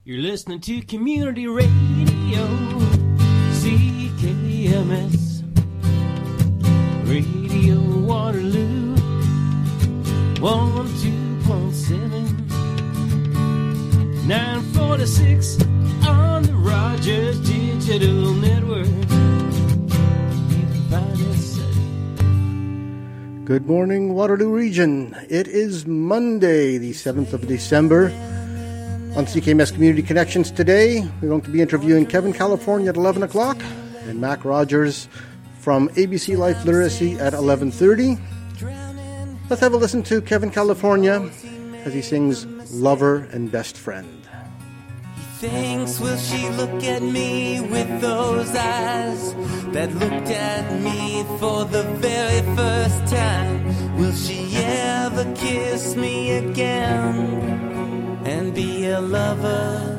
You're listening to Community Radio, CKMS, Radio Waterloo, 102.7, 946 on the Rogers Digital Network. Good morning, Waterloo Region. It is Monday, the 7th of December. On CKMS Community Connections today, we're going to be interviewing Kevin California at 11 o'clock and Mac Rogers from ABC Life Literacy at 11:30. Let's have a listen to Kevin California as he sings Lover and Best Friend. He thinks, will she look at me with those eyes that looked at me for the very first time? Will she ever kiss me again? And be a lover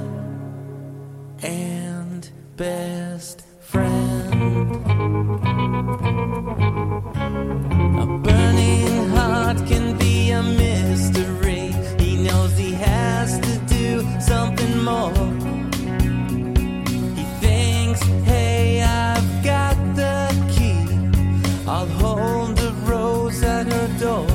and best friend. A burning heart can be a mystery. He knows he has to do something more. He thinks, hey, I've got the key. I'll hold the rose at her door.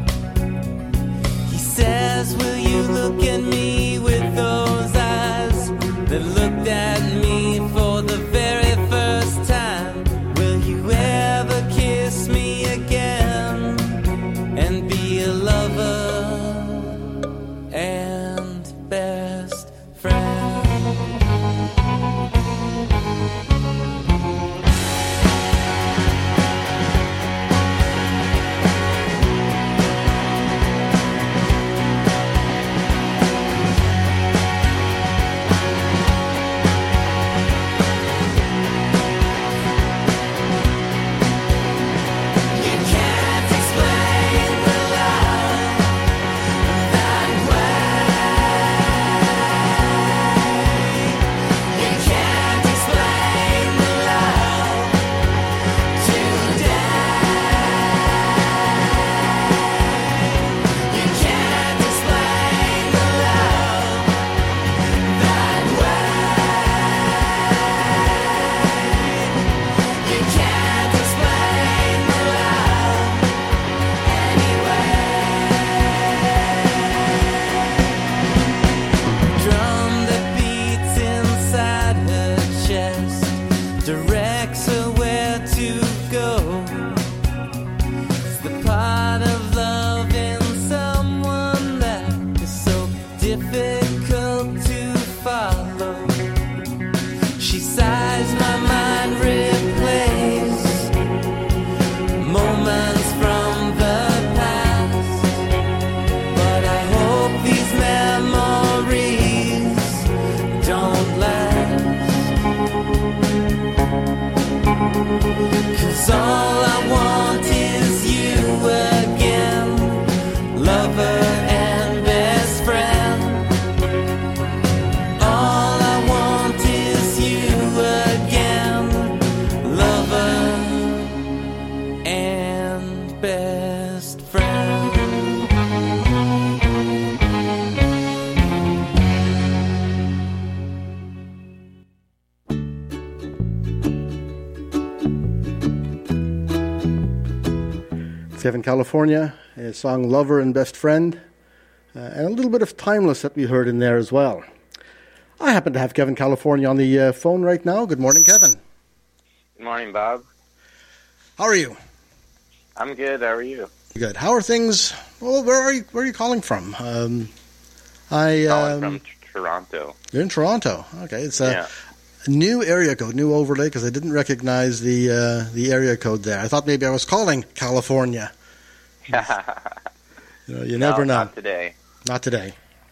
He says, will you look at me with those eyes that looked at me for the very first time? Will you ever kiss me again and be a lover and best friend? Kevin California, his song Lover and Best Friend, and a little bit of Timeless that we heard in there as well. I happen to have Kevin California on the phone right now. Good morning, Kevin. Good morning, Bob. How are you? I'm good. How are you? Good. How are things? Well, where are you calling from? Calling from Toronto. You're in Toronto. Okay, it's a new area code, new overlay, because I didn't recognize the area code there. I thought maybe I was calling California. You never know. Not today. Not today.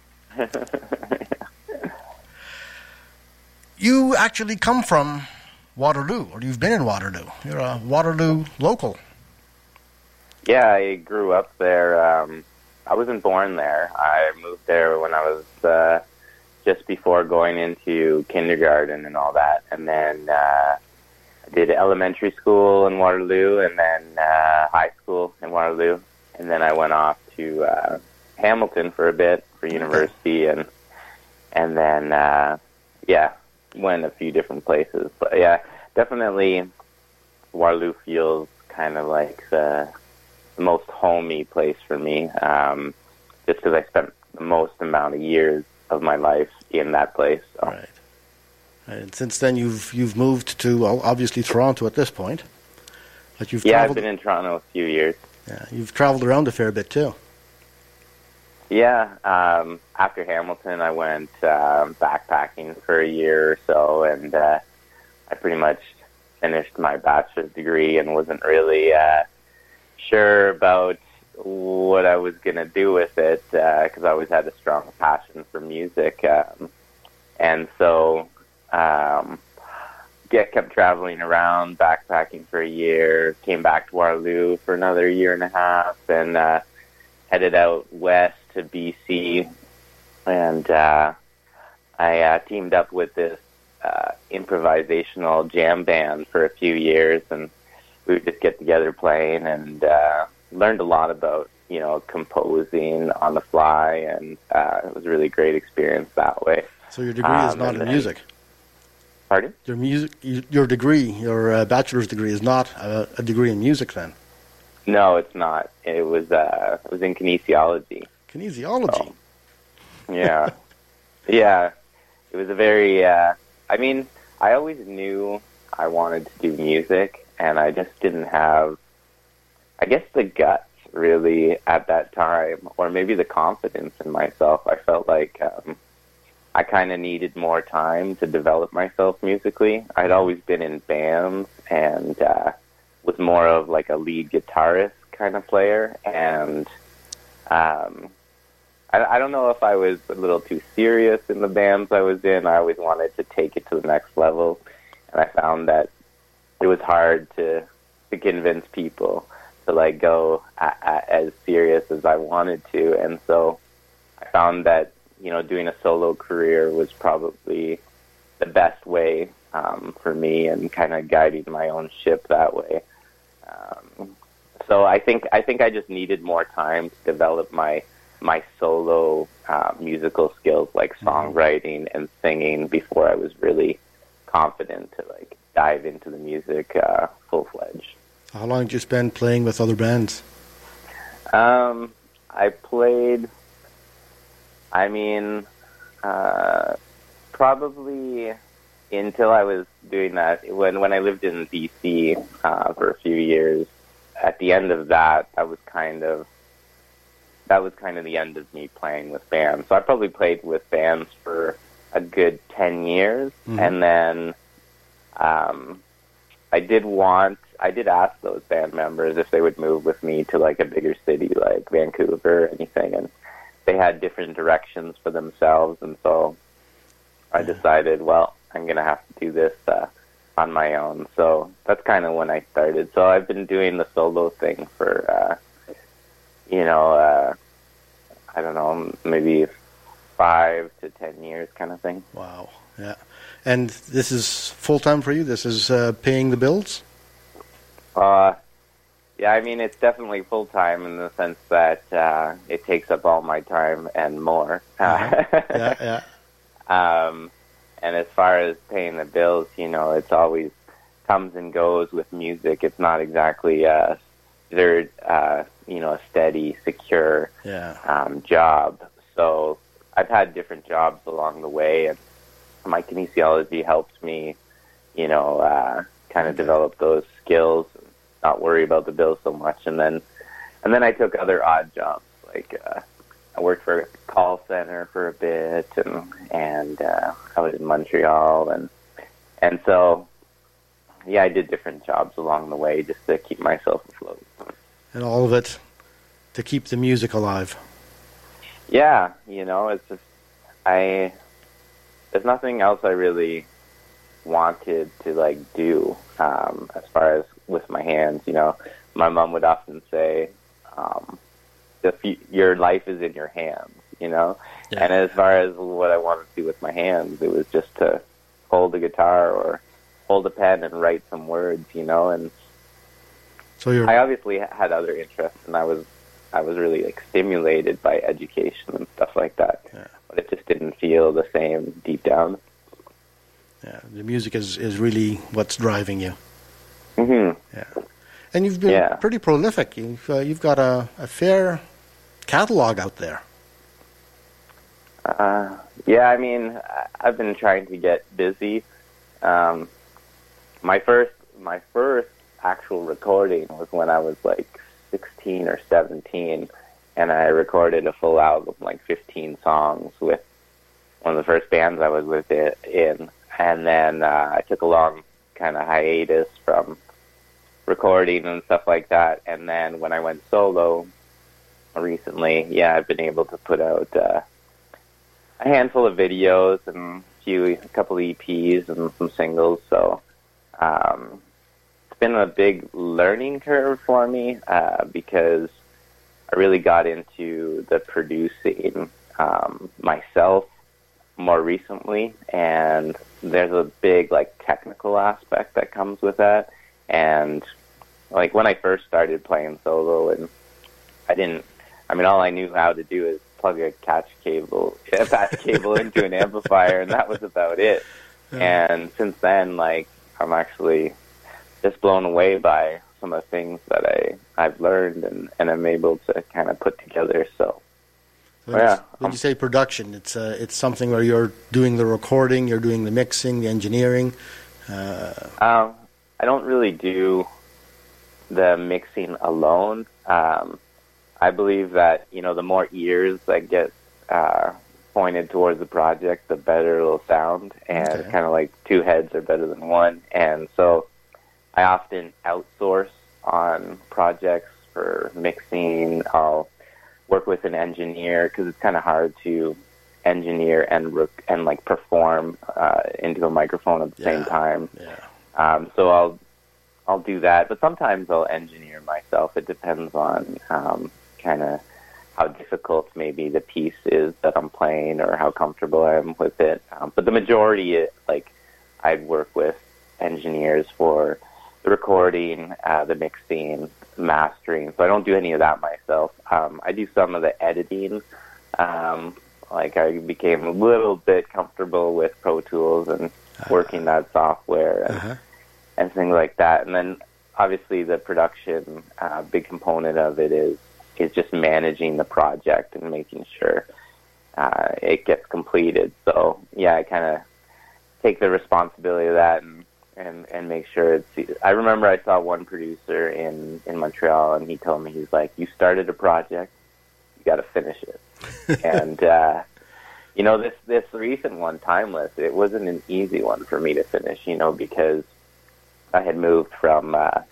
You actually come from Waterloo, or you've been in Waterloo. You're a Waterloo local. Yeah, I grew up there. I wasn't born there. I moved there when I was just before going into kindergarten and all that. And then I did elementary school in Waterloo and then high school in Waterloo. And then I went off to Hamilton for a bit for university and and then went a few different places. But yeah, definitely Waterloo feels kind of like the most homey place for me, just because I spent the most amount of years of my life in that place. So. Right. And since then, you've moved to, well, obviously Toronto at this point, but you've Yeah, traveled, I've been in Toronto a few years. Yeah, you've traveled around a fair bit too. Yeah, after Hamilton, I went backpacking for a year or so, and I pretty much finished my bachelor's degree and wasn't really sure about what I was going to do with it, because I always had a strong passion for music. And so kept traveling around, backpacking for a year, came back to Waterloo for another year and a half, and headed out west to BC. And I teamed up with this improvisational jam band for a few years, and we would just get together playing, and learned a lot about, composing on the fly, and it was a really great experience that way. So your degree is not in music. Pardon? Your degree, your bachelor's degree, is not a degree in music, then? No, it's not. It was in kinesiology. Kinesiology. So, yeah, yeah. It was a very. I always knew I wanted to do music, and I just didn't have, I guess, the guts really at that time, or maybe the confidence in myself. I felt like I kind of needed more time to develop myself musically. I'd always been in bands and was more of like a lead guitarist kind of player, and I don't know if I was a little too serious in the bands I was in. I always wanted to take it to the next level, and I found that it was hard to convince people to like go as serious as I wanted to, and so I found that doing a solo career was probably the best way for me, and kind of guiding my own ship that way. So I think I just needed more time to develop my solo musical skills, like songwriting and singing, before I was really confident to like dive into the music full-fledged. How long did you spend playing with other bands? I played, probably until I was doing that, when I lived in BC for a few years. At the end of that, that was kind of the end of me playing with bands. So I probably played with bands for a good 10 years. Mm-hmm. And then I did ask those band members if they would move with me to like a bigger city like Vancouver or anything, and they had different directions for themselves, and so I decided, well, I'm going to have to do this on my own. So that's kind of when I started. So I've been doing the solo thing for, I don't know, maybe 5 to 10 years kind of thing. Wow, yeah. And this is full-time for you? This is paying the bills? Yeah, it's definitely full-time in the sense that it takes up all my time and more. Yeah. And as far as paying the bills, it's always comes and goes with music. It's not exactly a steady, secure job. So I've had different jobs along the way, and my kinesiology helped me, kind of develop those skills, and not worry about the bills so much. And then I took other odd jobs, like I worked for a call center for a bit, and I was in Montreal, and so yeah, I did different jobs along the way just to keep myself afloat. And all of it to keep the music alive. Yeah, it's just there's nothing else I really wanted to like do as far as with my hands. My mom would often say, your life is in your hands, Yeah. And as far as what I wanted to do with my hands, it was just to hold a guitar or hold a pen and write some words, and so I obviously had other interests, and I was really like stimulated by education and stuff like that. Yeah. But but it just didn't feel the same deep down. Yeah, the music is really what's driving you. Mm-hmm. Yeah, and you've been pretty prolific. You've got a fair catalog out there. Yeah, I mean, I've been trying to get busy. My first actual recording was when I was like 16 or 17, and I recorded a full album, like 15 songs, with one of the first bands I was with in. And then I took a long kind of hiatus from recording and stuff like that. And then when I went solo recently, I've been able to put out a handful of videos and a couple of EPs and some singles. So it's been a big learning curve for me because I really got into the producing myself more recently, and there's a big like technical aspect that comes with that. And like when I first started playing solo, and all I knew how to do is plug a patch cable into an amplifier, and that was about it. Yeah. And since then, like, I'm actually just blown away by some of the things that I've learned and I'm able to kind of put together. So when you say production, it's something where you're doing the recording, you're doing the mixing, the engineering. I don't really do the mixing alone. I believe that, the more ears that get pointed towards the project, the better it'll sound. And kind of like two heads are better than one. And so I often outsource on projects for mixing. I'll work with an engineer because it's kind of hard to engineer and like perform into a microphone at the same time. Yeah. So I'll do that, but sometimes I'll engineer myself. It depends on kind of how difficult maybe the piece is that I'm playing or how comfortable I am with it. But the majority, like, I'd work with engineers for the recording, the mixing, mastering. So I don't do any of that myself. I do some of the editing. Like, I became a little bit comfortable with Pro Tools and working that software and things like that. And then obviously the production, big component of it is just managing the project and making sure it gets completed. So I kind of take the responsibility of that and make sure it's. I remember I saw one producer in Montreal, and he told me, he's like, "You started a project, you got to finish it." And this recent one, Timeless, it wasn't an easy one for me to finish, because I had moved from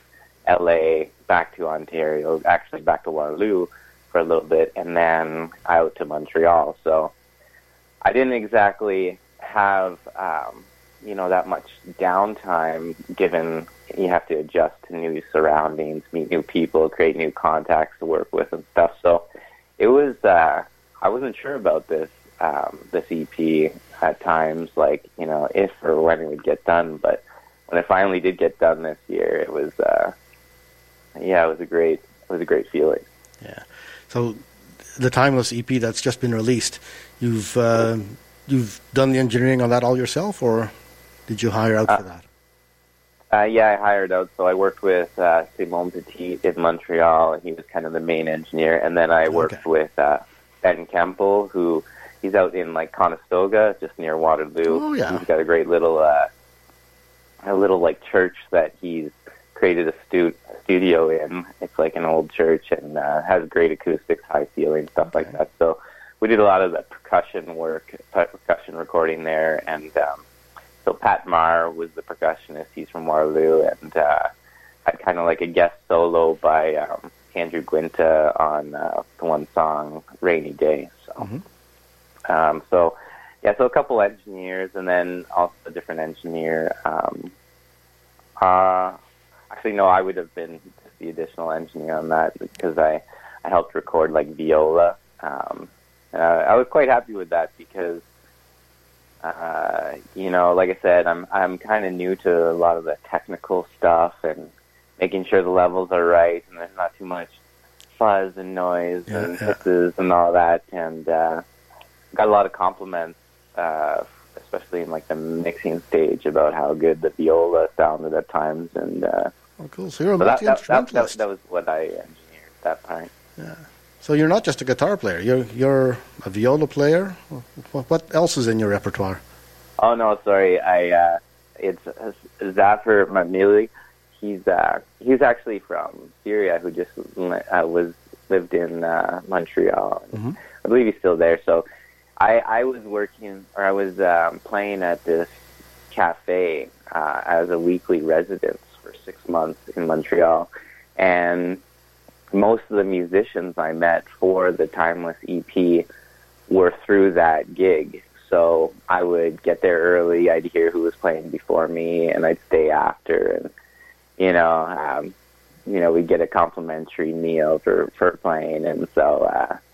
LA back to Ontario, actually back to Waterloo for a little bit, and then out to Montreal. So I didn't exactly have, that much downtime, given you have to adjust to new surroundings, meet new people, create new contacts to work with and stuff. So it was, I wasn't sure about this EP at times, like, if or when it would get done, but when it finally did get done this year, it was, it was a great feeling. Yeah. So the Timeless EP that's just been released, you've done the engineering on that all yourself, or did you hire out for that? I hired out. So I worked with Simon Petit in Montreal, and he was kind of the main engineer. And then I worked with Ben Kempel, he's out in like Conestoga, just near Waterloo. Oh yeah. He's got a great little like church that he's created a studio in. It's like an old church and has great acoustics, high ceiling, stuff like that. So we did a lot of the percussion work, percussion recording there. And so Pat Marr was the percussionist. He's from Waterloo, and had kind of like a guest solo by Andrew Guinta on the one song, Rainy Day. So, so a couple engineers, and then also a different engineer. Actually, no, I would have been just the additional engineer on that because I helped record like viola. I was quite happy with that because, like I said, I'm kind of new to a lot of the technical stuff and making sure the levels are right and there's not too much fuzz and noise and hisses and all that. And got a lot of compliments, especially in like the mixing stage, about how good the viola sounded at times, and Oh, cool. So you're a so multi-instrumentalist. that was what I engineered at that part. Yeah. So you're not just a guitar player. You're a viola player. What else is in your repertoire? Oh no, sorry. It's Zafar Mamili. He's actually from Syria, who just lived in Montreal. Mm-hmm. I believe he's still there. So I was playing at this cafe as a weekly residence for 6 months in Montreal, and most of the musicians I met for the Timeless EP were through that gig. So I would get there early, I'd hear who was playing before me, and I'd stay after, and we'd get a complimentary meal for playing. And so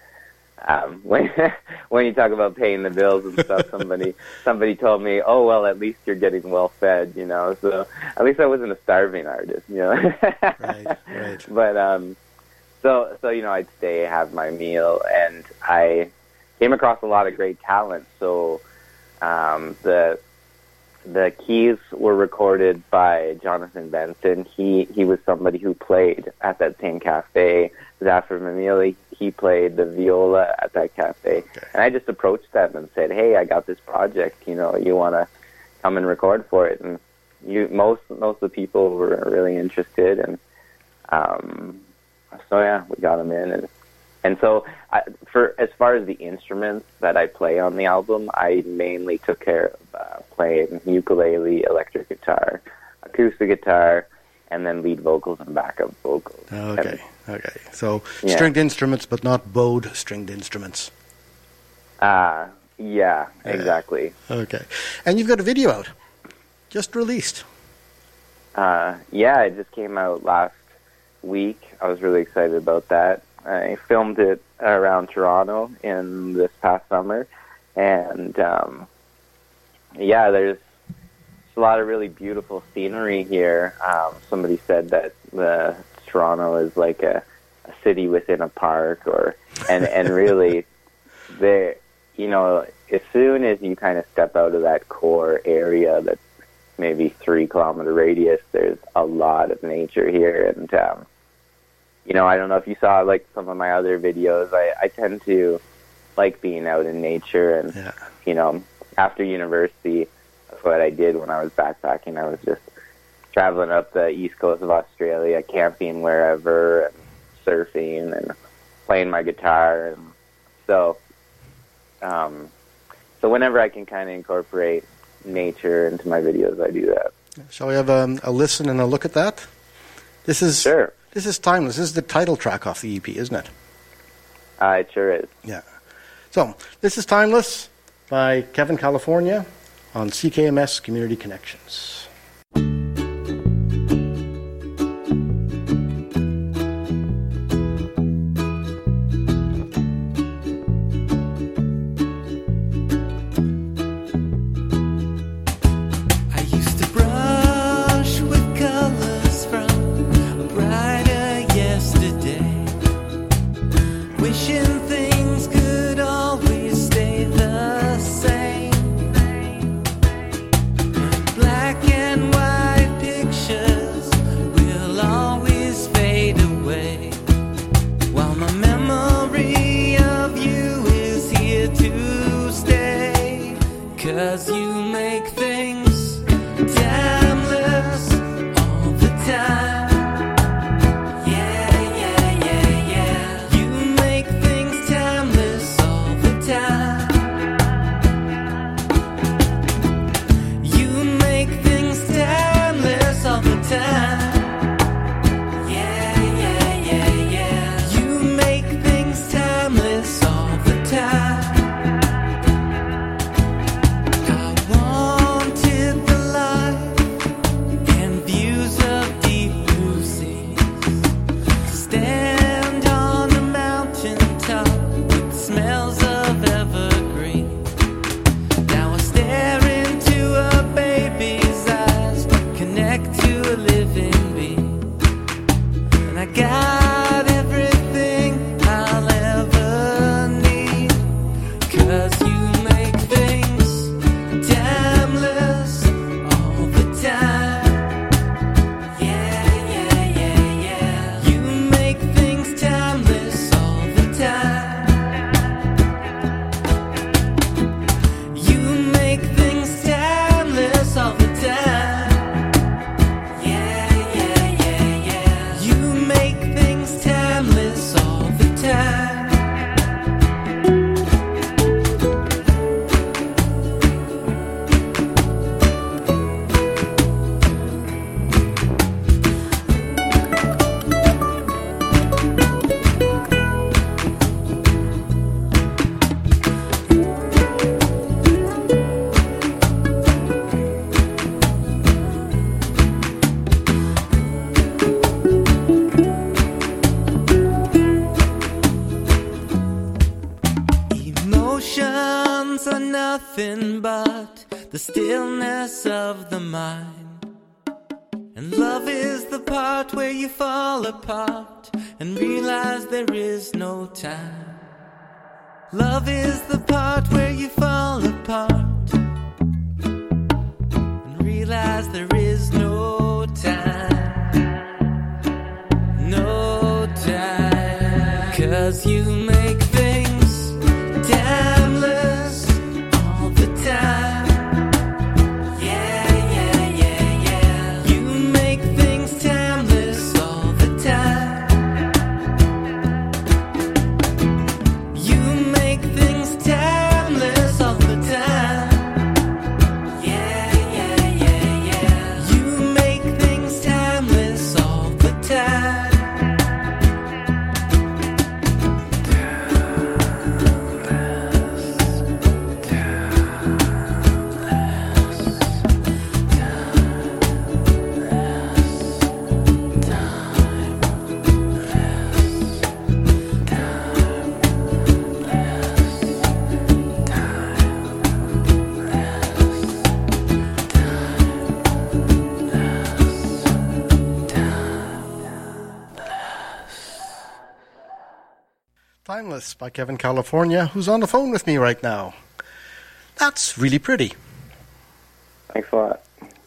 when you talk about paying the bills and stuff, somebody told me, oh well, at least you're getting well fed, So at least I wasn't a starving artist, Right. But so I'd stay, have my meal, and I came across a lot of great talent. So the keys were recorded by Jonathan Benson. He was somebody who played at that same cafe. Zafar Mamili, he played the viola at that cafe. Okay. And I just approached them and said, hey, I got this project, you want to come and record for it? And most of the people were really interested, and so yeah, we got them in, and so for as far as the instruments that I play on the album, I mainly took care of playing ukulele, electric guitar, acoustic guitar, and then lead vocals and backup vocals. Okay. So Yeah. stringed instruments, but not bowed stringed instruments. Yeah, exactly. Okay. And you've got a video out, just released. Yeah, it just came out last week. I was really excited about that. I filmed it around Toronto in this past summer, and there's a lot of really beautiful scenery here. Somebody said that Toronto is like a city within a park, and really, there, as soon as you kind of step out of that core area, that's maybe 3 kilometer radius, there's a lot of nature here, and I don't know if you saw like some of my other videos. I tend to like being out in nature, and after university, that's what I did when I was backpacking. I was just traveling up the east coast of Australia, camping wherever, and surfing, and playing my guitar, and so whenever I can kind of incorporate nature into my videos, I do that. Shall we have a listen and a look at that? Sure. This is Timeless. This is the title track off the EP, isn't it? It sure is. Yeah. So, this is Timeless by Kevin California on CKMS Community Connections. I used to brush with colors from a brighter yesterday, wishing things could always stay the same. Black and stillness of the mind. And love is the part where you fall apart and realize there is no time. Love is the part where you fall apart and realize there is no time. No time. 'Cause you make things timeless all the time. Yeah, yeah, yeah, yeah. You make things timeless all the time. You make things timeless all the time. Yeah, yeah, yeah, yeah. You make things timeless all the time. Timeless by Kevin California, who's on the phone with me right now. That's really pretty. Thanks a lot.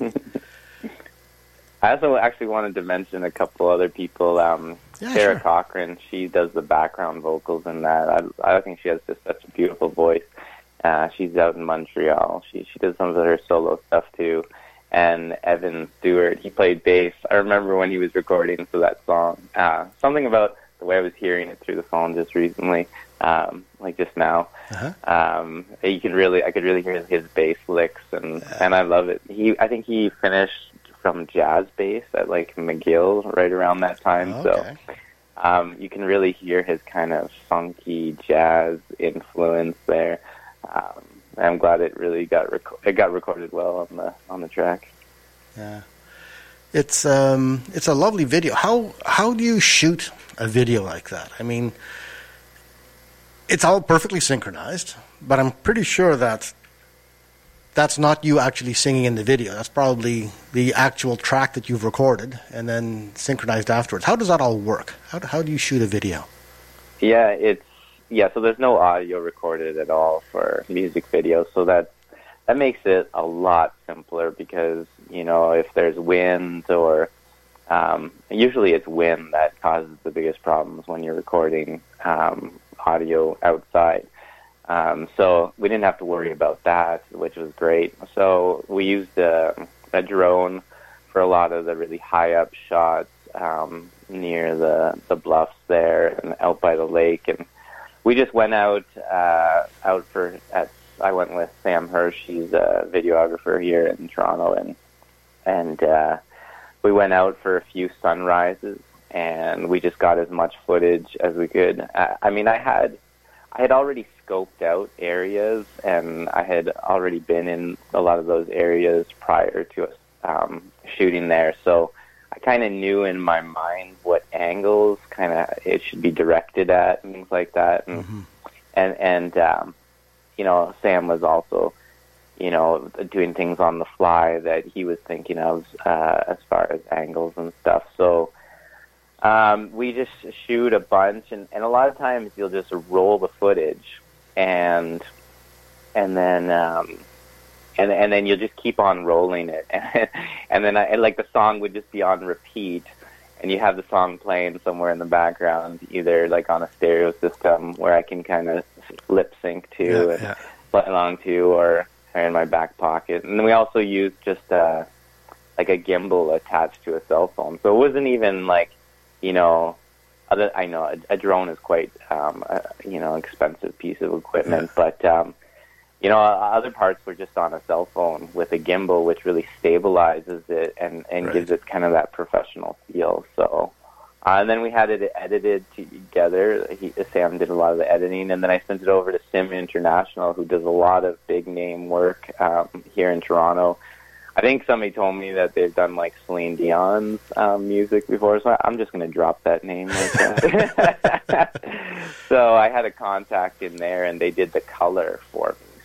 I also actually wanted to mention a couple other people. Sarah sure. Cochran, she does the background vocals in that. I think she has just such a beautiful voice. She's out in Montreal. She does some of her solo stuff too. And Evan Stewart, he played bass. I remember when he was recording for that song. Something about the way I was hearing it through the phone just recently, like just now. I could really hear his bass licks, and I love it. I think he finished from jazz bass at like McGill right around that time. Okay. So you can really hear his kind of funky jazz influence there. I'm glad it really got recorded well on the track. Yeah. It's a lovely video. How do you shoot a video like that? I mean, it's all perfectly synchronized, but I'm pretty sure that that's not you actually singing in the video. That's probably the actual track that you've recorded and then synchronized afterwards. How does that all work? How do you shoot a video? So there's no audio recorded at all for music videos, so that makes it a lot simpler because, you know, if there's wind or usually it's wind that causes the biggest problems when you're recording audio outside. So we didn't have to worry about that, which was great. So we used a drone for a lot of the really high up shots near the bluffs there and out by the lake. And we just went out I went with Sam Hirsch. He's a videographer here in Toronto, and we went out for a few sunrises, and we just got as much footage as we could. I mean, I had already scoped out areas, and I had already been in a lot of those areas prior to us shooting there, so I kind of knew in my mind what angles it should be directed at and things like that, and you know, Sam was also, you know, doing things on the fly that he was thinking of as far as angles and stuff. So we just shoot a bunch, and a lot of times you'll just roll the footage, and then you'll just keep on rolling it, and then the song would just be on repeat, and you have the song playing somewhere in the background, either like on a stereo system where I can kind of lip sync to and play along to, or in my back pocket. And then we also used just like a gimbal attached to a cell phone, so it wasn't even like, you know, I know a drone is quite you know, expensive piece of equipment, but you know, other parts were just on a cell phone with a gimbal, which really stabilizes it and gives it kind of that professional feel. So, and then we had it edited together. Sam did a lot of the editing, and then I sent it over to Sim International, who does a lot of big name work here in Toronto. I think somebody told me that they've done like Celine Dion's music before, so I'm just going to drop that name. So I had a contact in there, and they did the color for me.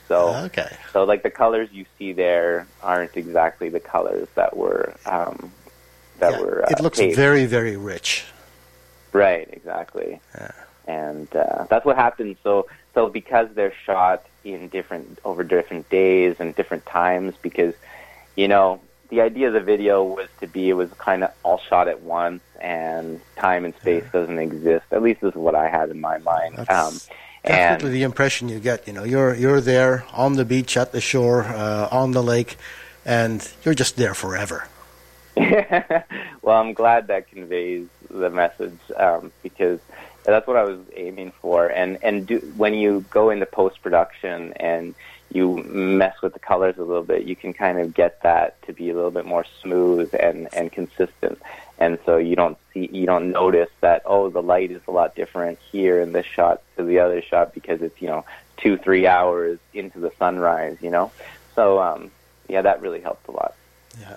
So, Okay. so like the colors you see there aren't exactly the colors that were It looks taped. very, very rich. Right, exactly. Yeah. And that's what happens. So because they're shot in over different days and different times, because the idea of the video was it was kind of all shot at once, and time and space doesn't exist. At least this is what I had in my mind. That's definitely the impression you get. You're there on the beach, at the shore, on the lake, and you're just there forever. Well, I'm glad that conveys the message, because that's what I was aiming for. And when you go into post-production and you mess with the colors a little bit, you can kind of get that to be a little bit more smooth and consistent. And so you don't notice that, the light is a lot different here in this shot to the other shot because it's, 2-3 hours into the sunrise, So, that really helped a lot. Yeah.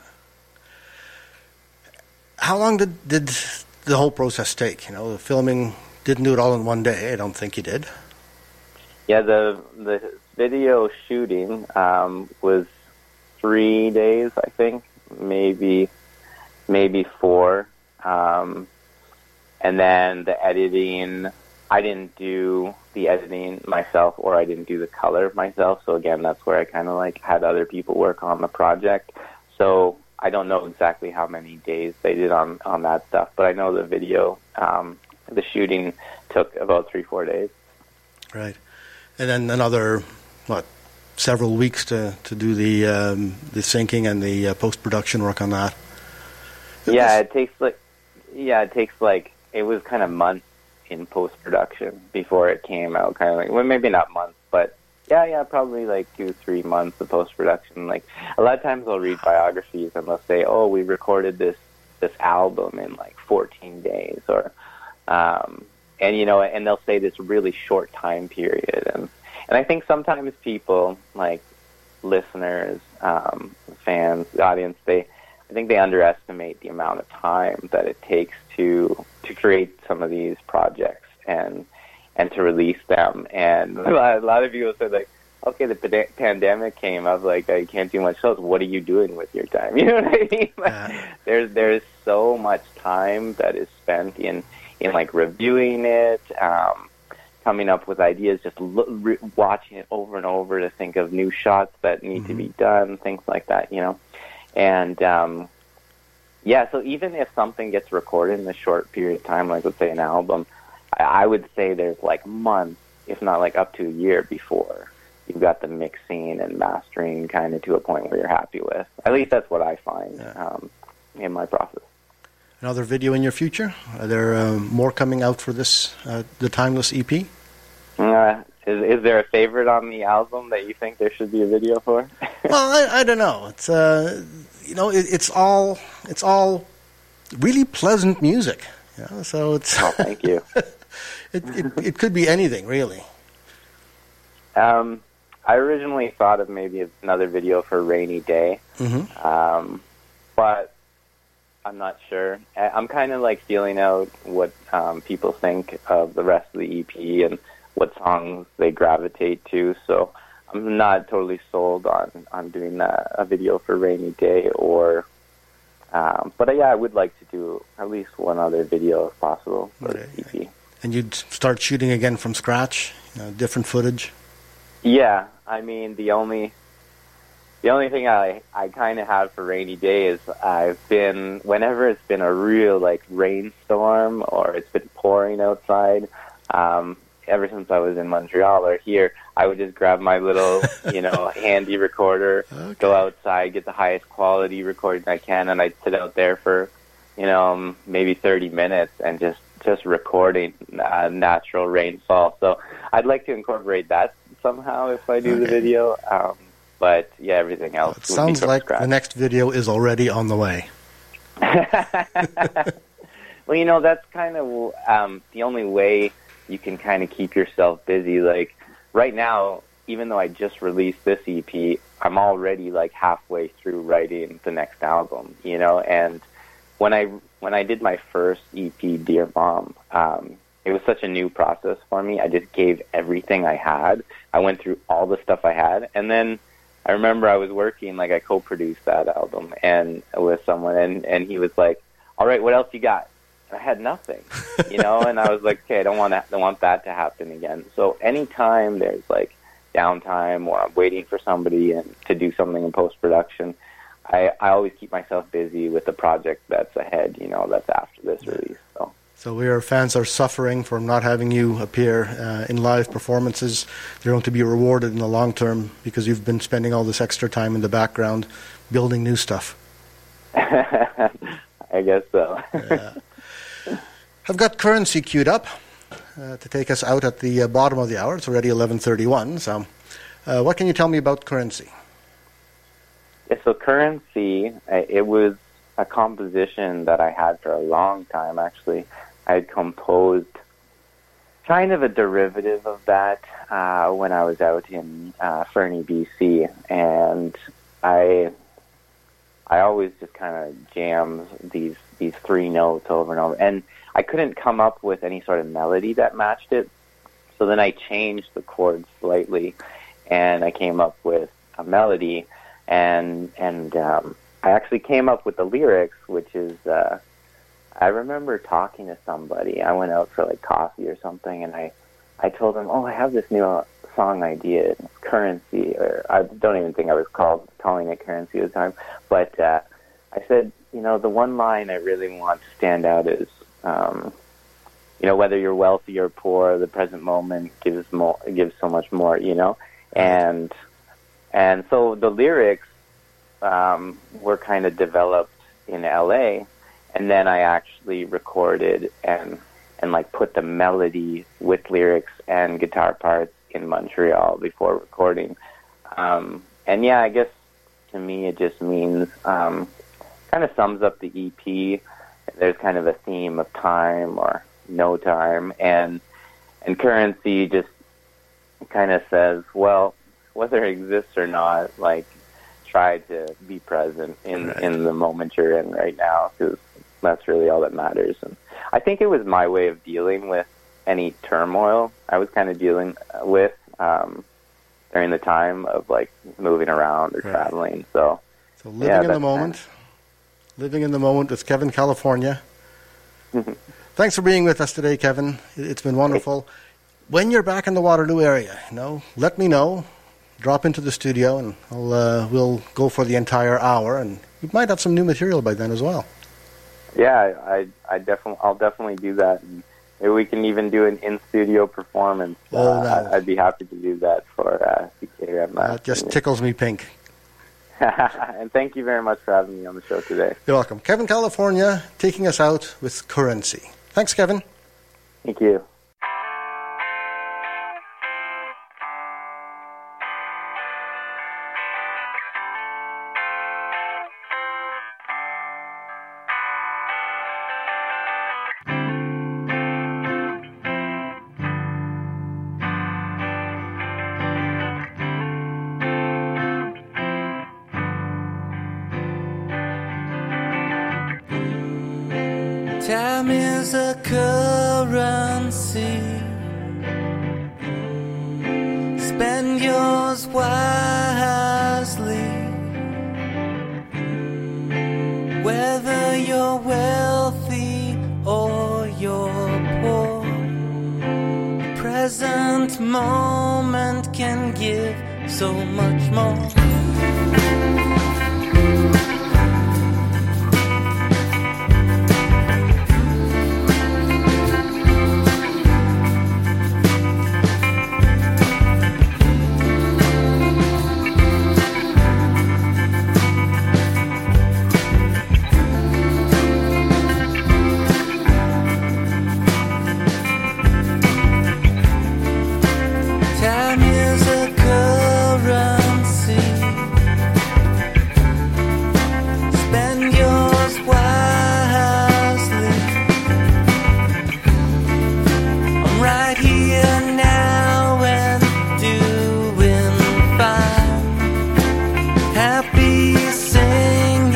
How long did the whole process take? The filming didn't do it all in one day. I don't think you did. Yeah, the video shooting was 3 days, I think, maybe 4. And then the editing, I didn't do the editing myself, or I didn't do the color myself. So again, that's where I kind of had other people work on the project. So I don't know exactly how many days they did on that stuff, but I know the video, the shooting took about 3-4 days. Right. And then another, several weeks to do the syncing and the post-production work on that. It takes it was kind of months in post-production before it came out, maybe not months, but probably 2-3 months of post-production. A lot of times I'll read biographies and they'll say, we recorded this album in 14 days, or and they'll say this really short time period, and I think sometimes people, listeners, fans, the audience, I think they underestimate the amount of time that it takes to create some of these projects and to release them. And a lot of people say, okay, the pandemic came, I was I can't do much shows. What are you doing with your time? You know what I mean? There's so much time that is spent in reviewing it, coming up with ideas, just watching it over and over to think of new shots that need to be done, things like that, And, so even if something gets recorded in a short period of time, let's say an album, I would say there's months, if not up to a year before you've got the mixing and mastering kind of to a point where you're happy with. At least that's what I find in my process. Another video in your future? Are there more coming out for this, the Timeless EP? Is there a favorite on the album that you think there should be a video for? Well, I don't know. It's it's all really pleasant music. So it's. Oh, thank you. it could be anything, really. I originally thought of maybe another video for Rainy Day, but I'm not sure. I'm kind of feeling out what people think of the rest of the EP and what songs they gravitate to. So I'm not totally sold on doing a video for Rainy Day, or but I would like to do at least one other video if possible for the EP. And you'd start shooting again from scratch, different footage. Yeah, I mean the only thing I kind of have for Rainy Day is whenever it's been a real rainstorm or it's been pouring outside. Ever since I was in Montreal or here, I would just grab my little, handy recorder, go outside, get the highest quality recording I can, and I'd sit out there for, maybe 30 minutes and just recording natural rainfall. So I'd like to incorporate that somehow if I do the video. But yeah, everything else. It sounds like the next video is already on the way. Well, that's kind of the only way you can kind of keep yourself busy. Right now, even though I just released this EP, I'm already halfway through writing the next album, and when I did my first EP, Dear Mom, it was such a new process for me. I just gave everything I had I went through all the stuff I had, and then I remember I was working, like I co-produced that album and with someone, and he was like, all right, what else you got? And I had nothing, and I was like, okay, I don't want that to happen again. So anytime there's like downtime or I'm waiting for somebody to do something in post-production, I always keep myself busy with the project that's ahead, that's after this release. So our fans are suffering from not having you appear in live performances. They're going to be rewarded in the long term because you've been spending all this extra time in the background building new stuff. I guess so. Yeah. I've got Currency queued up to take us out at the bottom of the hour. It's already 11:31. So what can you tell me about Currency? Yeah, so Currency, it was a composition that I had for a long time, actually. I had composed kind of a derivative of that when I was out in Fernie, BC, and I always just kind of jammed these three notes over and over, and I couldn't come up with any sort of melody that matched it. So then I changed the chords slightly, and I came up with a melody, and I actually came up with the lyrics, which is. I remember talking to somebody. I went out for like coffee or something, and I told them, I have this new song idea, it's Currency, or I don't even think I was calling it Currency at the time, but I said, the one line I really want to stand out is, whether you're wealthy or poor, the present moment gives so much more, and so the lyrics were kind of developed in LA. And then I actually recorded and like put the melody with lyrics and guitar parts in Montreal before recording. And yeah, I guess to me it just means kind of sums up the EP. There's kind of a theme of time or no time, and Currency just kind of says, well, whether it exists or not, like try to be present in the moment you're in right now, because that's really all that matters. And I think it was my way of dealing with any turmoil I was kind of dealing with during the time of like moving around or traveling. So living in the moment. Living in the moment with Kevin, California. Thanks for being with us today, Kevin. It's been wonderful. When you're back in the Waterloo area, let me know. Drop into the studio, and we'll go for the entire hour, and we might have some new material by then as well. Yeah, I'll definitely do that. And maybe we can even do an in-studio performance. I'd be happy to do that for CKRM. That just tickles me pink. And thank you very much for having me on the show today. You're welcome. Kevin, California, taking us out with Currency. Thanks, Kevin. Thank you. Time is a currency. Spend yours wisely. Whether you're wealthy or you're poor, the present moment can give so much more.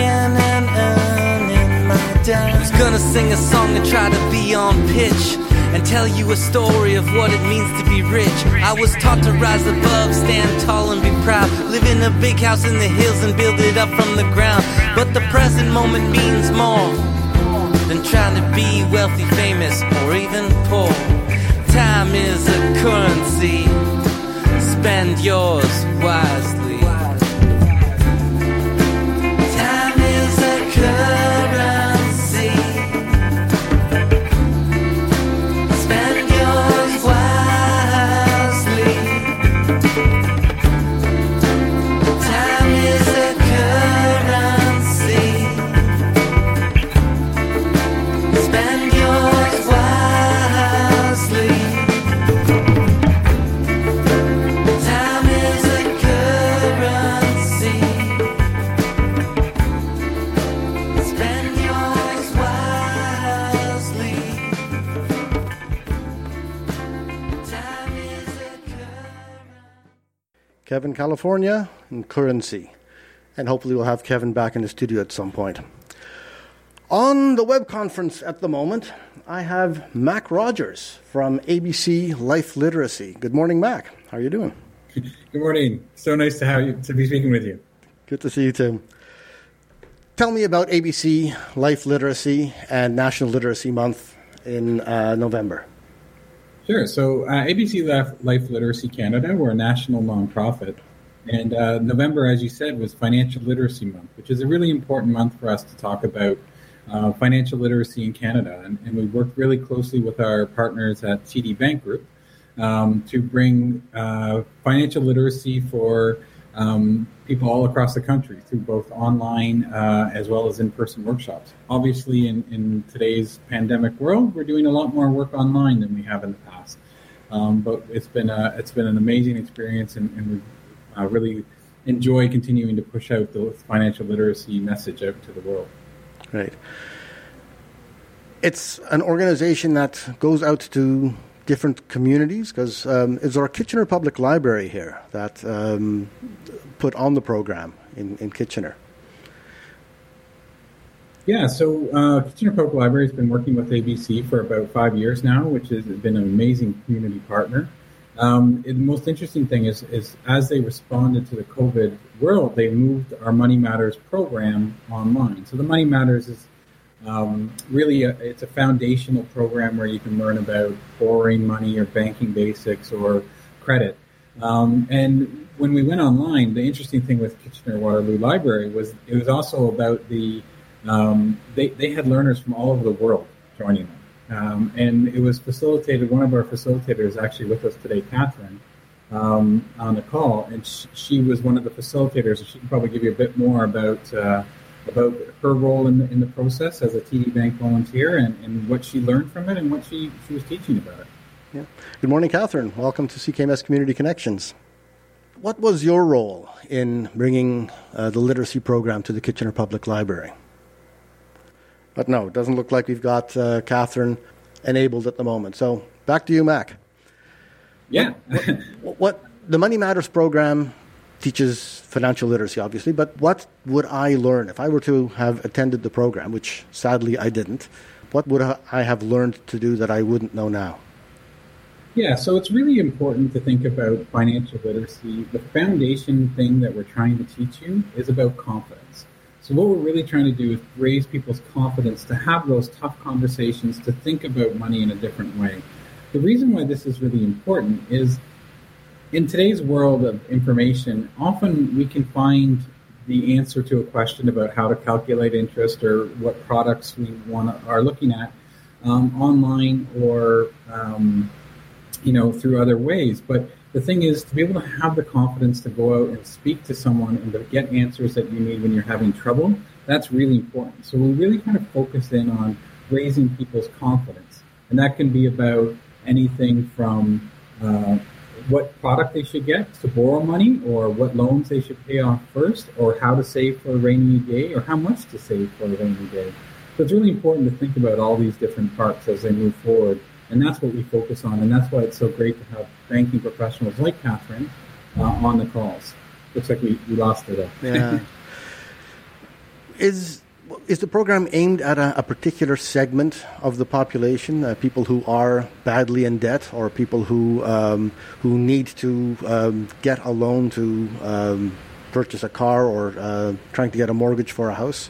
Sing a song and try to be on pitch, and tell you a story of what it means to be rich. I was taught to rise above, stand tall and be proud, live in a big house in the hills and build it up from the ground. But the present moment means more than trying to be wealthy, famous, or even poor. Time is a currency, spend yours wisely. Time is a currency, spend yours wisely. Time is a currency, spend yours wisely. Time is a currency, spend yours wisely. Time is a Kevin, California, and Currency. And hopefully we'll have Kevin back in the studio at some point. On the web conference at the moment, I have Mac Rogers from ABC Life Literacy. Good morning, Mac. How are you doing? Good morning. So nice to be speaking with you. Good to see you, Tim. Tell me about ABC Life Literacy and National Literacy Month in November. Sure. So ABC Life Literacy Canada, we're a national nonprofit. And November, as you said, was Financial Literacy Month, which is a really important month for us to talk about financial literacy in Canada. And we worked really closely with our partners at TD Bank Group to bring financial literacy for people all across the country through both online as well as in-person workshops. Obviously, in today's pandemic world, we're doing a lot more work online than we have in the past. But it's been an amazing experience, and we really enjoy continuing to push out the financial literacy message out to the world. Right. It's an organization that goes out to different communities, because it's our Kitchener Public Library here that put on the program in Kitchener. Yeah, so Kitchener Public Library has been working with ABC for about 5 years now, which has been an amazing community partner. The most interesting thing is as they responded to the COVID world, they moved our Money Matters program online. So the Money Matters is really it's a foundational program where you can learn about borrowing money or banking basics or credit. And when we went online, the interesting thing with Kitchener-Waterloo Library was it was also about the they had learners from all over the world joining them. And it was facilitated, one of our facilitators actually with us today, Catherine, on the call, and she was one of the facilitators, and she can probably give you a bit more about her role in the process as a TD Bank volunteer and what she learned from it and what she was teaching about it. Yeah. Good morning, Catherine. Welcome to CKMS Community Connections. What was your role in bringing the literacy program to the Kitchener Public Library? But no, it doesn't look like we've got Catherine enabled at the moment. So back to you, Mac. Yeah. what the Money Matters program teaches financial literacy, obviously, but what would I learn if I were to have attended the program, which sadly I didn't? What would I have learned to do that I wouldn't know now? Yeah, so it's really important to think about financial literacy. The foundation thing that we're trying to teach you is about confidence. So what we're really trying to do is raise people's confidence to have those tough conversations, to think about money in a different way. The reason why this is really important is in today's world of information, often we can find the answer to a question about how to calculate interest or what products we are looking at online or through other ways. But the thing is to be able to have the confidence to go out and speak to someone and to get answers that you need when you're having trouble, that's really important. So we really kind of focus in on raising people's confidence. And that can be about anything from what product they should get to borrow money, or what loans they should pay off first, or how to save for a rainy day, or how much to save for a rainy day. So it's really important to think about all these different parts as they move forward. And that's what we focus on, and that's why it's so great to have banking professionals like Catherine on the calls. Looks like we lost her though. Yeah. Is Is the program aimed at a particular segment of the population, people who are badly in debt, or people who need to get a loan to purchase a car, or trying to get a mortgage for a house?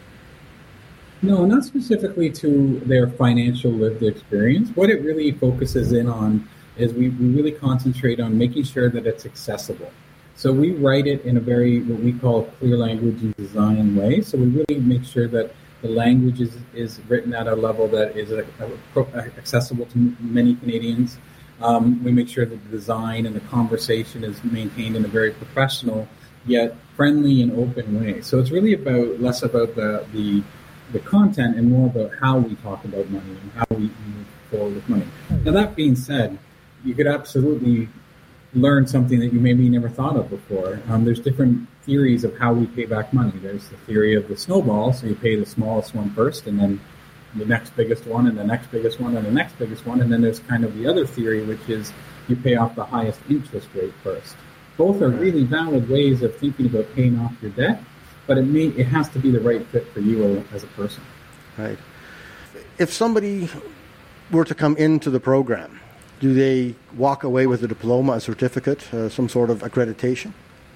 No, not specifically to their financial lived experience. What it really focuses in on is we really concentrate on making sure that it's accessible. So we write it in a very, what we call, clear language and design way. So we really make sure that the language is written at a level that is accessible to many Canadians. We make sure that the design and the conversation is maintained in a very professional yet friendly and open way. So it's really less about the content and more about how we talk about money and how we move forward with money. Now, that being said, you could absolutely learn something that you maybe never thought of before. There's different theories of how we pay back money. There's the theory of the snowball, so you pay the smallest one first, and then the next biggest one, and the next biggest one, and the next biggest one. And then there's kind of the other theory, which is you pay off the highest interest rate first. Both are really valid ways of thinking about paying off your debt, but it has to be the right fit for you as a person. Right. If somebody were to come into the program, do they walk away with a diploma, a certificate, some sort of accreditation?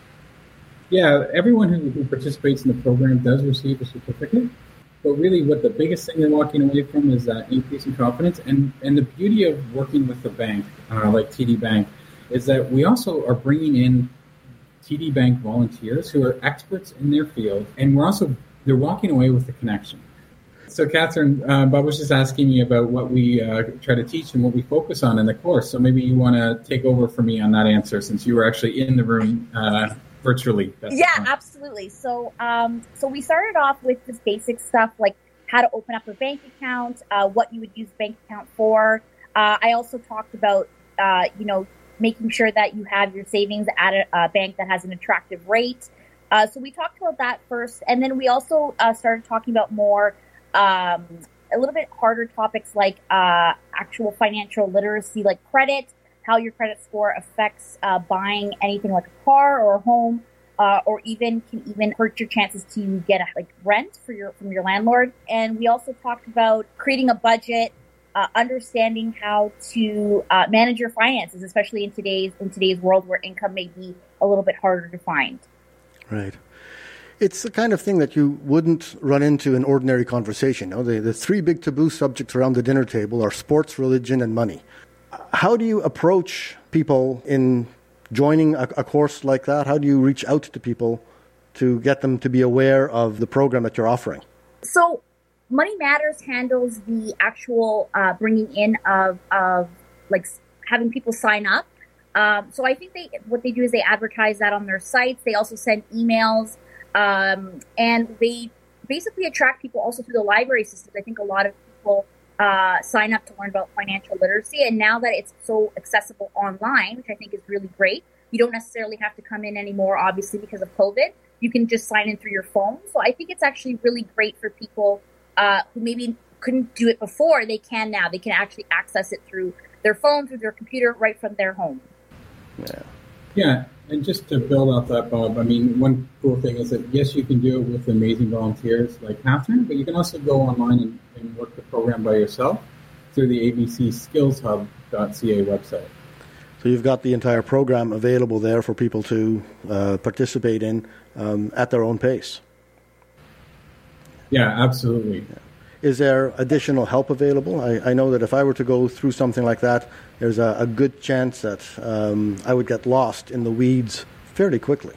Yeah, everyone who participates in the program does receive a certificate. But really what the biggest thing they're walking away from is that increase in confidence. And the beauty of working with a bank like TD Bank is that we also are bringing in TD Bank volunteers who are experts in their field. And they're walking away with a connection. So, Catherine, Bob was just asking me about what we try to teach and what we focus on in the course. So maybe you want to take over for me on that answer, since you were actually in the room virtually. Absolutely. So we started off with this basic stuff like how to open up a bank account, what you would use a bank account for. I also talked about, making sure that you have your savings at a bank that has an attractive rate. So we talked about that first. And then we also started talking about more a little bit harder topics like actual financial literacy, like credit, how your credit score affects buying anything like a car or a home, or can even hurt your chances to get rent from your landlord. And we also talked about creating a budget, understanding how to manage your finances, especially in today's world where income may be a little bit harder to find. Right. It's the kind of thing that you wouldn't run into in ordinary conversation. The three big taboo subjects around the dinner table are sports, religion, and money. How do you approach people in joining a course like that? How do you reach out to people to get them to be aware of the program that you're offering? So Money Matters handles the actual bringing in of having people sign up. So I think what they do is they advertise that on their sites. They also send emails. And they basically attract people also through the library systems. I think a lot of people sign up to learn about financial literacy. And now that it's so accessible online, which I think is really great, you don't necessarily have to come in anymore, obviously, because of COVID. You can just sign in through your phone. So I think it's actually really great for people who maybe couldn't do it before. They can now. They can actually access it through their phone, through their computer, right from their home. Yeah. And just to build off that, Bob, I mean, one cool thing is that, yes, you can do it with amazing volunteers like Catherine, but you can also go online and work the program by yourself through the abcskillshub.ca website. So you've got the entire program available there for people to participate in at their own pace. Yeah, absolutely. Yeah. Is there additional help available? I know that if I were to go through something like that, there's a good chance that I would get lost in the weeds fairly quickly.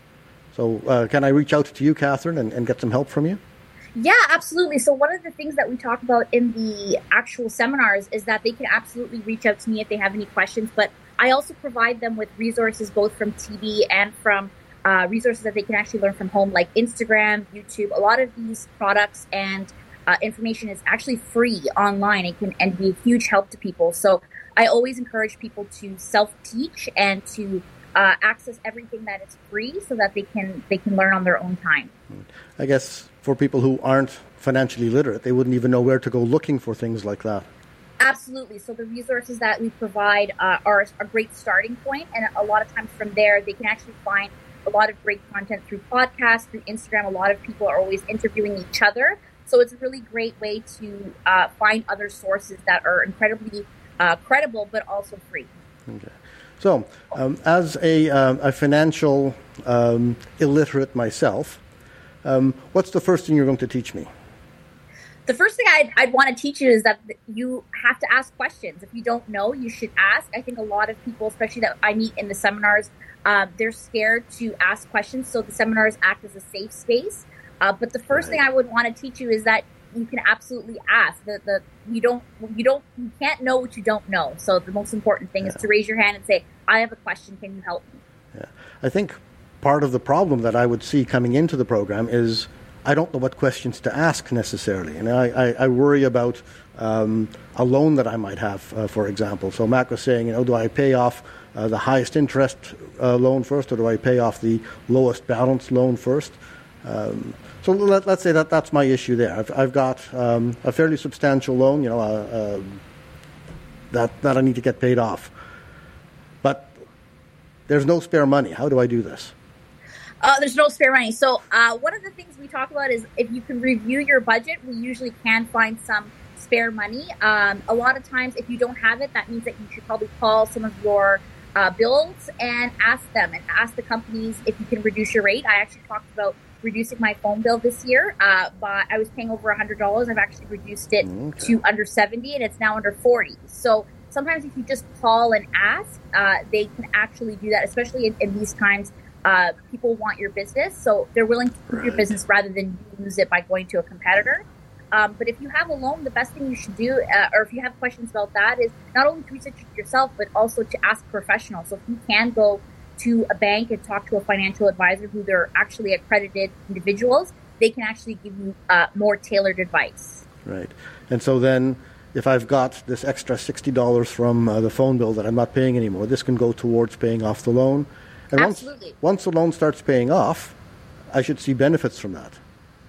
So can I reach out to you, Catherine, and get some help from you? Yeah, absolutely. So one of the things that we talk about in the actual seminars is that they can absolutely reach out to me if they have any questions. But I also provide them with resources both from TD and from resources that they can actually learn from home, like Instagram, YouTube. A lot of these products and information is actually free online. It can be a huge help to people. So I always encourage people to self-teach and to access everything that is free so that they can learn on their own time. I guess for people who aren't financially literate, they wouldn't even know where to go looking for things like that. Absolutely. So the resources that we provide are a great starting point, and a lot of times from there they can actually find a lot of great content through podcasts, through Instagram. A lot of people are always interviewing each other. So it's a really great way to find other sources that are incredibly credible, but also free. Okay. So, as a financial illiterate myself, what's the first thing you're going to teach me? The first thing I'd want to teach you is that you have to ask questions. If you don't know, you should ask. I think a lot of people, especially that I meet in the seminars, they're scared to ask questions. So the seminars act as a safe space. But the first thing I would want to teach you is that you can absolutely ask. You can't know what you don't know. So the most important thing is to raise your hand and say, I have a question. Can you help me? Yeah. I think part of the problem that I would see coming into the program is I don't know what questions to ask necessarily. And I worry about a loan that I might have, for example. So Mac was saying, do I pay off the highest interest loan first, or do I pay off the lowest balance loan first? So let's say that's my issue there. I've got a fairly substantial loan, that I need to get paid off. But there's no spare money. How do I do this? There's no spare money. So one of the things we talk about is if you can review your budget, we usually can find some spare money. A lot of times, if you don't have it, that means that you should probably call some of your bills and ask them, and ask the companies if you can reduce your rate. I actually talked about reducing my phone bill this year, but I was paying over $100. I've actually reduced it to under 70, and it's now under 40. So sometimes if you just call and ask, they can actually do that, especially in these times. People want your business, so they're willing to keep your business rather than lose it by going to a competitor. But if you have a loan, the best thing you should do, or if you have questions about that, is not only to research it yourself, but also to ask professionals. So if you can go to a bank and talk to a financial advisor who they're actually accredited individuals, they can actually give you more tailored advice. Right. And so then if I've got this extra $60 from the phone bill that I'm not paying anymore, this can go towards paying off the loan. And Absolutely. Once the loan starts paying off, I should see benefits from that.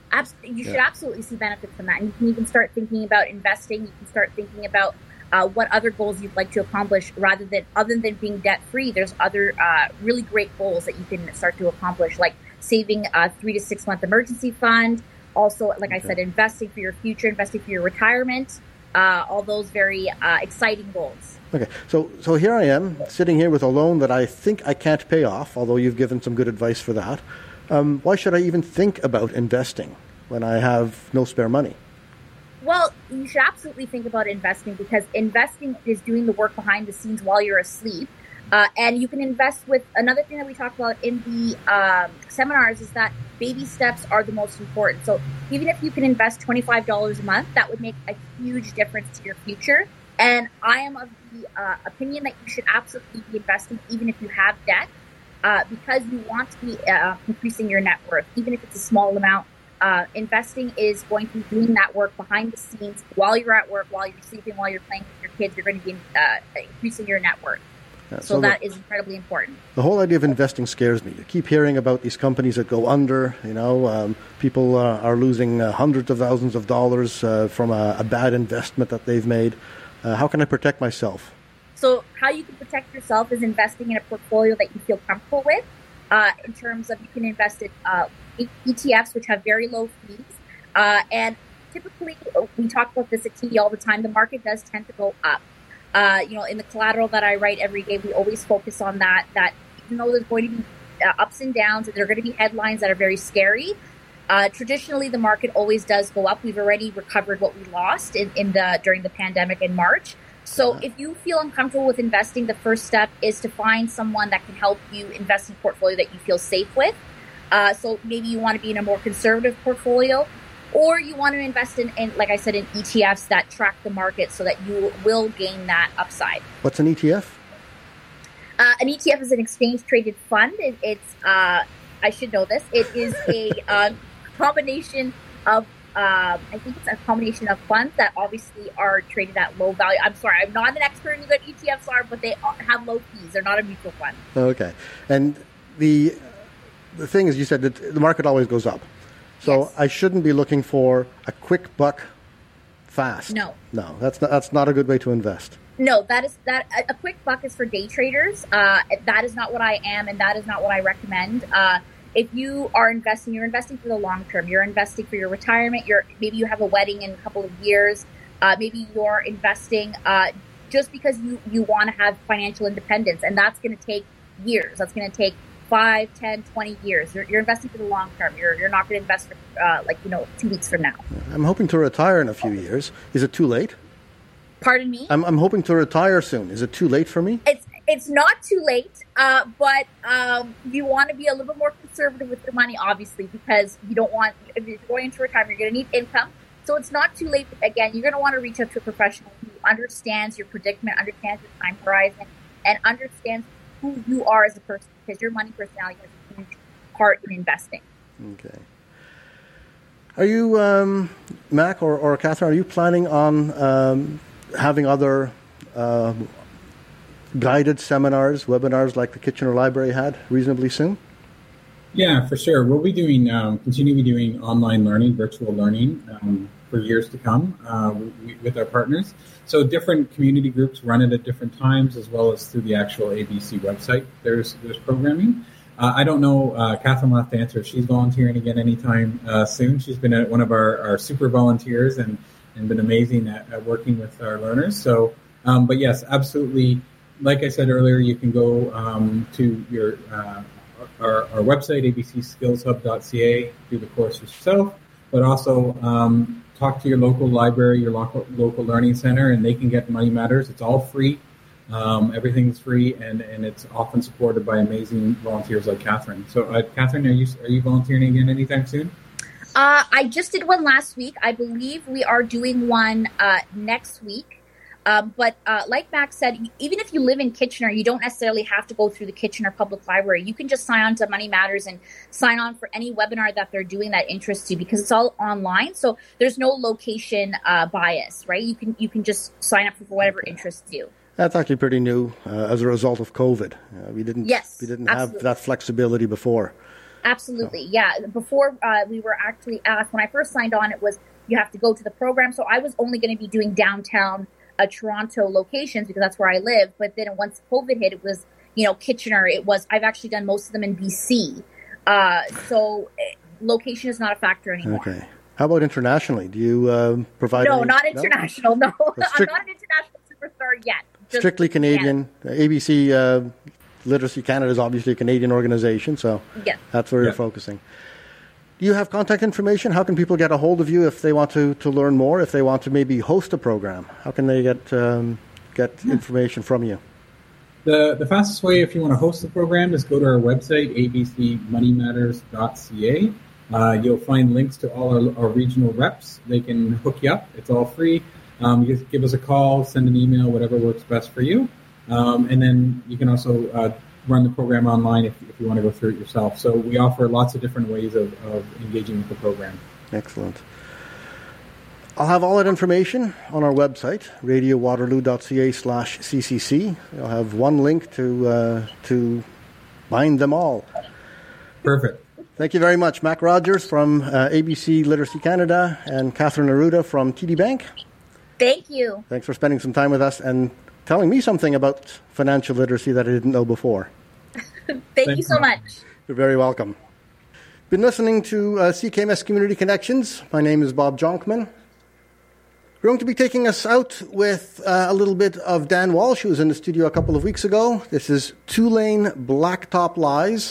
You should absolutely see benefits from that. And you can even start thinking about investing. You can start thinking about what other goals you'd like to accomplish other than being debt free. There's other really great goals that you can start to accomplish, like saving a 3 to 6 month emergency fund. Also, like I said, investing for your future, investing for your retirement. All those very exciting goals. Okay, so here I am, sitting here with a loan that I think I can't pay off, although you've given some good advice for that. Why should I even think about investing when I have no spare money? Well, you should absolutely think about investing, because investing is doing the work behind the scenes while you're asleep. And you can invest with another thing that we talk about in the seminars is that baby steps are the most important. So even if you can invest $25 a month, that would make a huge difference to your future. And I am of the opinion that you should absolutely be investing even if you have debt, because you want to be increasing your net worth, even if it's a small amount. Investing is going to be doing that work behind the scenes while you're at work, while you're sleeping, while you're playing with your kids. You're going to be increasing your net worth. Yeah, so that is incredibly important. The whole idea of investing scares me. You keep hearing about these companies that go under. People are losing hundreds of thousands of dollars from a bad investment that they've made. How can I protect myself? So how you can protect yourself is investing in a portfolio that you feel comfortable with. In terms of, you can invest in ETFs, which have very low fees. And typically, we talk about this at TD all the time, the market does tend to go up. In the collateral that I write every day, we always focus on that even though there's going to be ups and downs, and there are going to be headlines that are very scary, traditionally the market always does go up. We've already recovered what we lost during the pandemic in March. So if you feel uncomfortable with investing, the first step is to find someone that can help you invest in a portfolio that you feel safe with. So maybe you want to be in a more conservative portfolio, or you want to invest in, like I said, in ETFs that track the market so that you will gain that upside. What's an ETF? An ETF is an exchange-traded fund. It's I should know this. It is a combination of, I think it's a combination of funds that obviously are traded at low value. I'm sorry, I'm not an expert in what ETFs are, but they have low fees. They're not a mutual fund. Okay. And the thing is, you said that the market always goes up. So yes. I shouldn't be looking for a quick buck fast. No, that's not a good way to invest. No, a quick buck is for day traders. That is not what I am, and that is not what I recommend. if you are investing, you're investing for the long term. You're investing for your retirement. Maybe you have a wedding in a couple of years. Maybe you're investing just because you want to have financial independence, and that's going to take years. That's going to take 5, 10, 20 years. You're investing for the long term. You're not going to invest for 2 weeks from now. I'm hoping to retire in a few years. Is it too late? Pardon me? I'm hoping to retire soon. Is it too late for me? It's not too late, but you want to be a little bit more conservative with your money, obviously, because you don't want, if you're going into retirement, you're going to need income. So it's not too late. Again, you're going to want to reach out to a professional who understands your predicament, understands your time horizon, and understands who you are as a person, because your money personality has a huge part in investing. Okay. Are you, Mac or Catherine, are you planning on having other guided seminars, webinars like the Kitchener Library had reasonably soon? Yeah, for sure. We'll be doing, continue to be doing online learning, virtual learning for years to come with our partners. So different community groups run it at different times, as well as through the actual ABC website. There's programming. I don't know, Catherine will have to answer if she's volunteering again anytime soon. She's been one of our super volunteers and been amazing at working with our learners. So, but yes, absolutely. Like I said earlier, you can go to your our website, abcskillshub.ca, do the course yourself, but also talk to your local library, your local learning center, and they can get Money Matters. It's all free. Everything's free, and it's often supported by amazing volunteers like Catherine. So, Catherine, are you volunteering again anytime soon? I just did one last week. I believe we are doing one next week. But like Max said, even if you live in Kitchener, you don't necessarily have to go through the Kitchener Public Library. You can just sign on to Money Matters and sign on for any webinar that they're doing that interests you, because it's all online. So there's no location bias, right? You can just sign up for whatever interests you. That's actually pretty new as a result of COVID. We didn't have that flexibility before. Absolutely, yeah. Before we were actually asked, when I first signed on, it was you have to go to the program. So I was only going to be doing downtown Toronto locations because that's where I live. But then once COVID hit, it was, Kitchener. I've actually done most of them in BC. So location is not a factor anymore. Okay. How about internationally? Do you provide? No, not international. No, I'm not an international superstar yet. Just strictly Canadian. ABC Literacy Canada is obviously a Canadian organization, so that's where you're focusing. Do you have contact information? How can people get a hold of you if they want to learn more, if they want to maybe host a program? How can they get information from you? The fastest way, if you want to host the program, is go to our website, abcmoneymatters.ca. You'll find links to all our regional reps. They can hook you up. It's all free. You just give us a call, send an email, whatever works best for you. And then you can also run the program online if you want to go through it yourself. So we offer lots of different ways of engaging with the program. Excellent. I'll have all that information on our website, radiowaterloo.ca/CCC. I'll have one link to bind them all. Perfect. Thank you very much, Mac Rogers from ABC Literacy Canada and Catherine Arruda from TD Bank. Thank you. Thanks for spending some time with us and telling me something about financial literacy that I didn't know before. Thank you so much. You're very welcome. Been listening to CKMS Community Connections. My name is Bob Jonkman. We're going to be taking us out with a little bit of Dan Walsh, who was in the studio a couple of weeks ago. This is Two-Lane Blacktop Lies.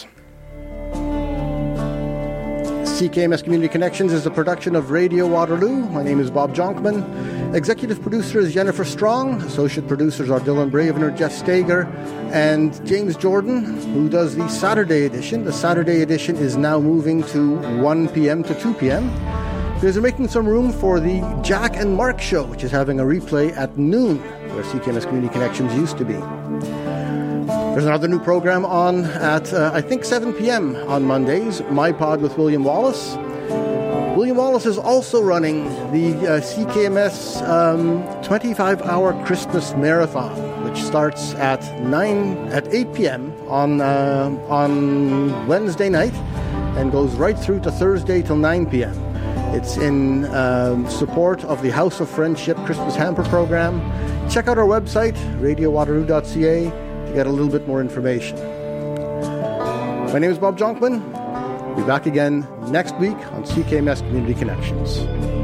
CKMS Community Connections is a production of Radio Waterloo. My name is Bob Jonkman. Executive producer is Jennifer Strong. Associate producers are Dylan Bravener, Jeff Stager, and James Jordan, who does the Saturday edition. The Saturday edition is now moving to 1 p.m. to 2 p.m. because they're making some room for the Jack and Mark show, which is having a replay at noon, where CKMS Community Connections used to be. There's another new program on at, I think, 7 p.m. on Mondays, My Pod with William Wallace. William Wallace is also running the CKMS 25-hour Christmas Marathon, which starts at 8 p.m. on Wednesday night and goes right through to Thursday till 9 p.m. It's in support of the House of Friendship Christmas Hamper Program. Check out our website, radiowaterloo.ca, to get a little bit more information. My name is Bob Jonkman. Be back again next week on CKMS Community Connections.